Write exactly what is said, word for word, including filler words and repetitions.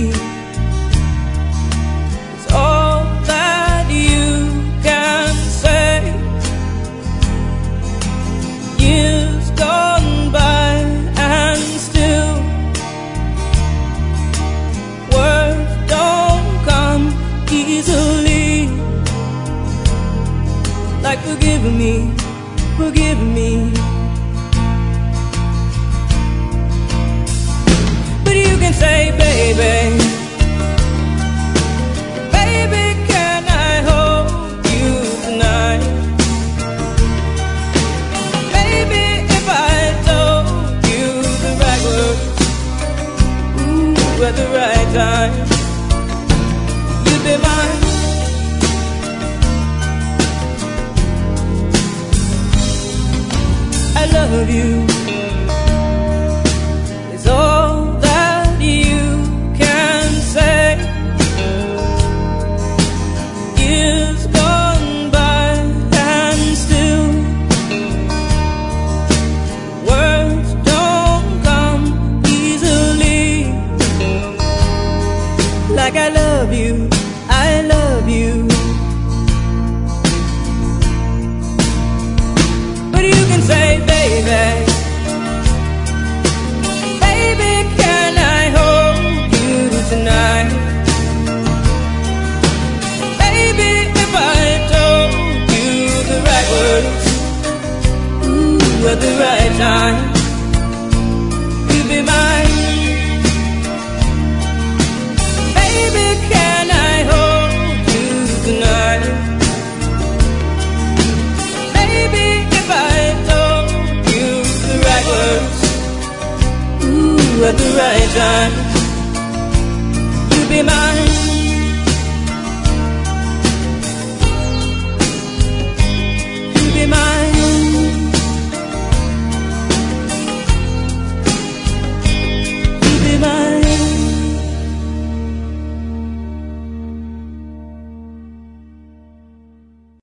It's all that you can say. Years gone by and still words don't come easily. Like forgive me, forgive me. But you can say, baby, baby, can I hold you tonight? Baby, if I told you the right words, ooh, at the right time, you'd be mine. I love you. It's all that you can say. Years gone by and still words don't come easily. Like I love you, I love you. But you can say, baby, baby, can I hold you tonight? Baby, if I told you the right words, ooh, at the right time, you'd be mine. Baby, can I hold you tonight? Baby, if I told you the right words, ooh, at the right time, you'd be mine.